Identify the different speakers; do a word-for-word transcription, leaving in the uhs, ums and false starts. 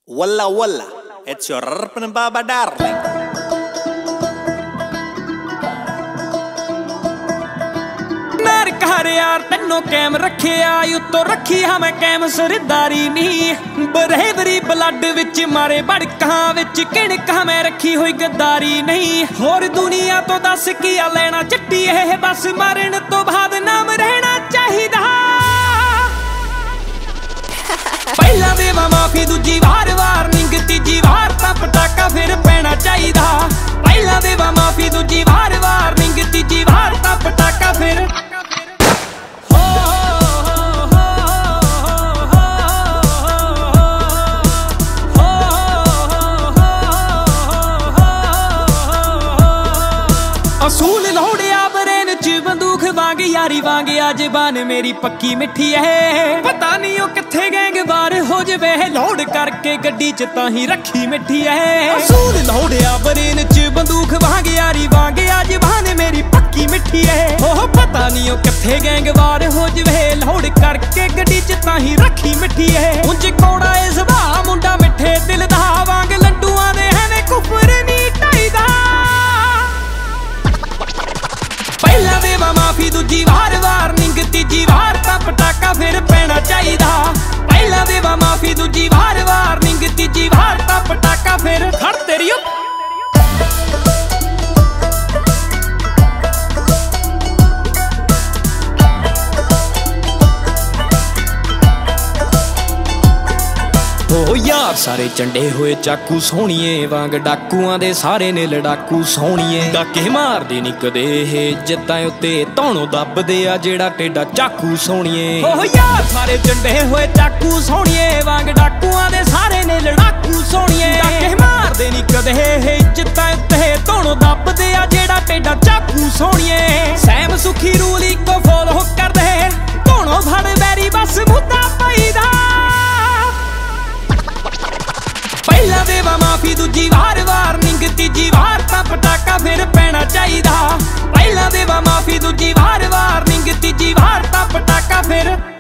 Speaker 1: Walla walla, it's your Rpan Baba darling.
Speaker 2: नार कहर यार तन्नो कैम रखे आयु तो रखी हमें cam Sardari knee बरहेवरी blood which मारे बड़कां विच किणक हमें रखी हुई गद्दारी नहीं। होर दुनिया तो दस किया लेना चिट्टी है बस मरण तो बाद नाम रहना चाहिदा। पहला देवा माफी दूजी वार वार्निंग तीजी वार तां पटाका फिर पैना चाहिदा। पहला देवा माफी दूजी वार वार्निंग तीजी वार तां पटाका फिर असूल लोड़िया बरेन च बंदूक वांग यारी वांग आजबान मेरी पक्की मिठी है। पता नहीं ओ किथे गैंग बार हो जवे लोड करके गड्डी च ताही रखी मिठी है। असूल लोड़िया बरेन च बंदूक वांग यारी वांग आजबान मेरी पक्की मिठी है। ओह पता नहीं ओ किथे गैंग बार हो जवे लोड करके गड्डी च ताही रखी मिठी है। उंज कोड़ा ए सुभा मुंडा मिठे दिल दा वांग लड्डूआं दे है कुफर नी ढाईदा। पहला देवा माफी दूजी वार वार्निंग तीजी वार तां पटाका फिर पैना चाहिदा। पहला देवा माफी दूजी वार वार्निंग तीजी वार तां पटाका फिर खड़ तेरी ओ यार सारे चंडे हुए चाकू सोहणीए वांग डाकूआं दे सारे ने लड़ाकू सोहणीए। डाके मारदे नी कदे हे जिद्दां उत्ते धौणों दबदे आ जेड़ा टेडा चाकू सोहणीए। ओ यार सारे चंडे हुए चाकू सोहणीए वांग डाकूआं दे सारे ने लड़ाकू सोहणीए। डाके मारदे नी कदे हे जिद्दां उत्ते धौणों दबदे आ जेड़ा टेडा चाकू सोहणीए। सैम सुखी रूल इको फॉलो करदे धौणों फड़ बैरी बस मुद्दा पाईदा। पहला देवा माफी दूजी वार वार्निंग तीजी वार तां पटाका फिर पैना चाहिदा। पहला देवा माफी दूजी वार वार्निंग तीजी वार तां पटाका फिर